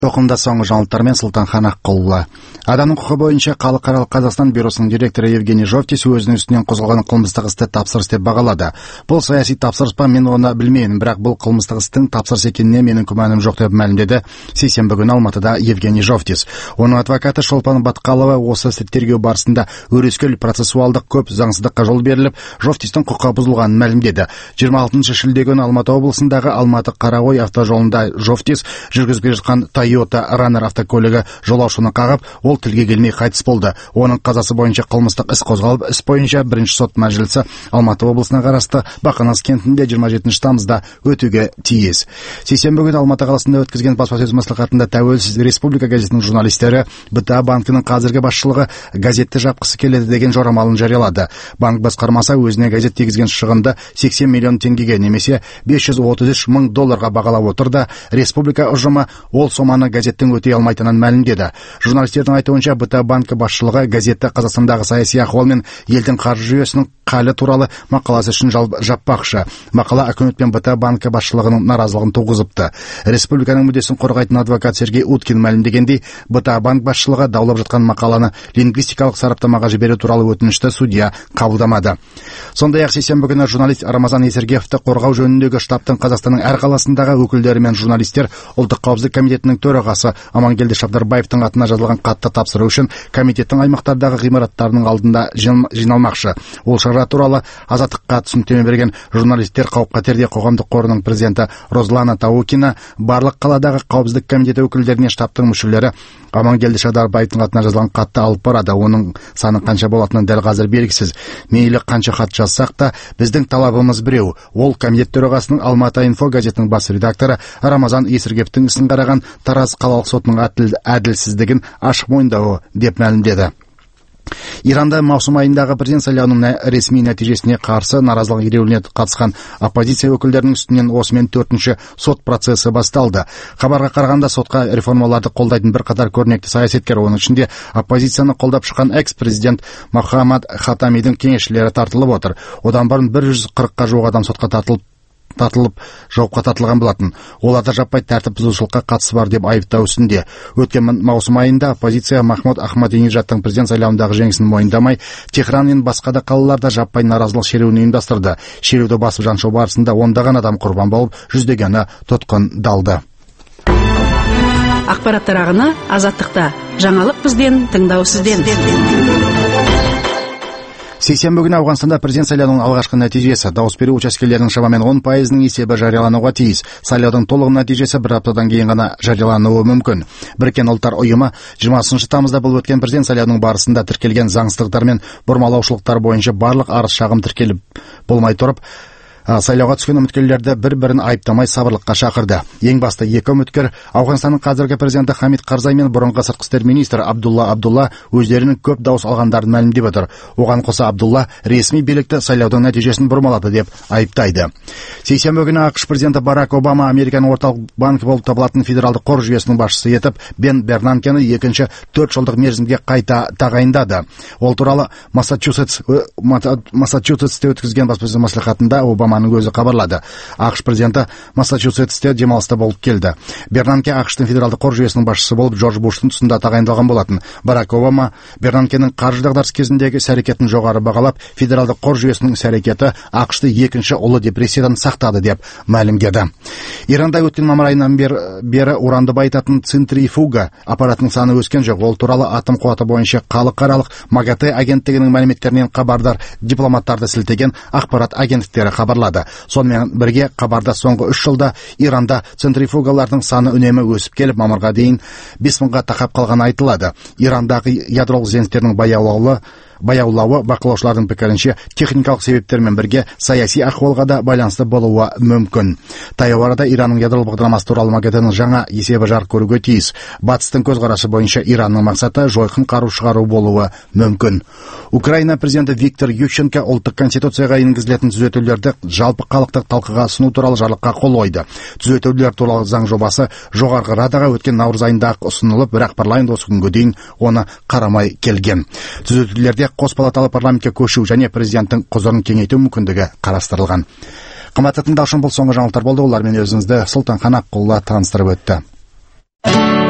Тоқымда соңғы жаңалықтармен Сұлтанхан Аққұлы. Адамның құқы бойынша Халықаралық Қазақстан бюросының директоры Евгений Жовтис өзінің үстінен қозғалған қылмыстық істі тапсырыс деп бағалады. Бұл саяси тапсырыс па, мен оны білмеймін, бірақ бұл қылмыстық істің тапсырыс екеніне менің күмәнім жоқ деп мәлімдеді сейсенбі күні Алматыда Евгений Жовтис. Оның адвокаты Шолпан Батқалова осы тергеу барысында өрескел процессуалдық көп заңсыздыққа жол беріліп, Жовтистің құқы бұзылғанын мәлімдеді. 26 шілде күні Алматы облысындағы Алматы-Қарағой автожолында Жовтис жүргізіп келе жатқан Toyota Runner автокөлігі жолаушыны қағып, ол тілге келмей қайтыс болды. Оның қазасы бойынша қылмыстық іс қозғалып, іс бойынша бірінші сот мәжілісі Алматы облысына қарасты Бақанас кентінде 27 тамызда өтуге тиіс. Сейсенбі күні Алматы қаласында өткізген баспасөз мәслихатында Тәуелсіз Республика газетінің журналистері БТА банкінің қазіргі басшылығы газетті жапқысы келеді деген жорамалын жариялады. Банк басқармасы өзіне газет тигізген шығынды 80 миллион теңгеге немесе $533 мың бағалап отыр да, республика ұжымы ол соманы газеттің өтей алмайтынын мәлімдеді. Журналистердің айтуынша БТА банкі басшылығы газетті Қазақстандағы саяси ахуал мен елдің қаржы жүйесінің халі туралы мақаласы үшін жаппақшы. Мақала үкімет пен БТА банкі басшылығының наразылығын туғызыпты. Республиканың мүддесін қорғайтын адвокат Сергей Уткин мәлімдегендей, БТА банк басшылығы даулап жатқан мақаланы лингвистикалық сараптамаға жіберу туралы өтінішті судья қабылдамады. Сондай-ақ сейсенбі күні журналист Рамазан Есергеевті қорғау жөніндегі штабтың Қазақстанның әр қаласындағы өкілдері мен журналистер ұлттық қауіпсіздік комитетінің төрағасы Амангелді Шабдарбаевтың атына жазылған хатты тапсыру үшін комитеттің аймақтардағы ғимараттарының алдында жиналмақшы. Ол шара туралы Азаттыққа түсініктеме берген журналистер қауіп-қатерде қоғамдық қорының президенті Розлана Таукина барлық қаладағы қауіпсіздік комитеті өкілдеріне штабтың мүшелері Амангелді Шабдарбаевтың атына жазылған хатты алып барады. Оның саны қанша болатыны дәл қазір белгісіз. Мейлі қанша хат жазсақ та, біздің талабымыз біреу. Ол комитет төрағасының Алматы инфо газетінің бас редакторы Рамазан Есергеевтің ісін қараған Тараз қалалық сотының әділсіздігін ашық мойындауы деп мәлімдеді. Иранда маусым айындағы президент сайлауының ресми нәтижесіне қарсы наразылық ереуіліне қатысқан оппозиция өкілдерінің үстінен осымен 4-ші сот процесі басталды. Хабарға қарағанда сотқа реформаларды қолдайтын бір қатар көрнекті саясаткер, оның ішінде оппозицияны қолдап шыққан экс-президент Мохаммад Хатамидің кеңесшілері тартылып отыр. Одан бұрын 140-қа жуық адам сотқа жауапқа тартылған болатын. Оларда жаппай тәртіп бұзушылыққа қатысы бар деп айыптау үстінде. Өткен маусым айында оппозиция Махмуд Ахмадинежадтың президент сайлауындағы жеңісін мойындамай, Техран мен басқа да қалаларда жаппай наразылық шеруін ұйымдастырды. Шеруді басып жаншу барысында ондаған адам құрбан болып, жүздегені тұтқындалды. Ақпараттар ағыны Азаттықта. Жаңалық бізден, тыңдау сізден. Сейсенбі күні Ауғанстанда президент сайлауының алғашқы нәтижесі, дауыс беру учаскелерінің шамамен 10%-ның есебі жариялануға тиіс. Сайлаудың толық нәтижесі бір аптадан кейін ғана жариялануы мүмкін. Біріккен ұлттар ұйымы 20 тамызда бұл өткен президент сайлауының барысында тіркелген заңсыздықтар мен бұрмалаушылықтар бойынша барлық арыз шағым тіркеліп болмай тұрып, сайлауға түскен үміткерлерді бір-бірін айыптамай сабырлыққа шақырды. Ең басты екі үміткер Ауғанстанның қазіргі президенті Хамид Қарзай мен бұрынғы сыртқы істер министрі Абдулла өздерінің көп дауыс алғандарын мәлімдеп отыр. Оған қоса Абдулла ресми билікті сайлаудың нәтижесін бұрмалады деп айыптайды. Сейсенбі күні ақш президенті Барак Обама Американың орталық банкі болып табылатын федералдық қор жүйесінің басшысы етіп Бен Бернанкені екінші 4 жылдық мерзімге қайта тағайындады. Ол туралы Массачусетсте өткізген баспасөз мәслихатында Обаманың өзі хабарлады. ақш президенті Массачусетсте демалыста болып келді. Бернанке ақштың федералдық қор жүйесінің басшысы болып Джордж Буштың тұсында тағайындалған болатын. Барак Обама Бернанкенің қаржы дағдарыс кезіндегі іс-әрекетін жоғары бағалап, федералдық қор жүйесінің іс-әрекеті ақшты екінші ұлы депрессиядан сақтады деп мәлімдеді. Иранда өткен мамыр айынан бері уранды байытатын центрифуга аппаратының саны өскен жоқ. Ол туралы атом қуаты бойынша халықаралық МАГАТЭ агенттігінің мәліметтерінен хабардар дипломаттарды сілтеген ақпарат агенттіктері хабарлады. Сонымен бірге хабарда соңғы 3 жылда Иранда центрифугалардың саны үнемі өсіп келіп, мамырға дейін 5000-ға тақап қалғаны айтылады. Ирандағы ядролық зеңістердің баяулауы бақылаушылардың пікірінше техникалық себептермен бірге саяси ахуалға да байланысты болуы мүмкін. Таяу арада Иранның ядролық бағдарламасы туралы МАГАТЭ-ның жаңа есебі жарық көруге тиіс. Батыстың көзқарасы бойынша Иранның мақсаты жойқын қару шығару болуы мүмкін. Украина президенті Виктор Ющенко ұлттық конституцияға енгізілетін түзетулерді жалпы халықтық талқыға ұсыну туралы жарлыққа қол қойды. Түзетулер туралы заң жобасы жоғарғы радаға өткен наурыз айында ұсынылып, бірақ парламент осы күнге дейін оны қарамай келген. Түзетулерде қос палаталы парламентке көшу және президенттің құзырын кеңейту мүмкіндігі қарастырылған. Қымбатты тыңдаушым, бұл соңғы жаңалықтар болды. Олармен өзіңізді Сұлтанхан Аққұлы таныстырып өтті.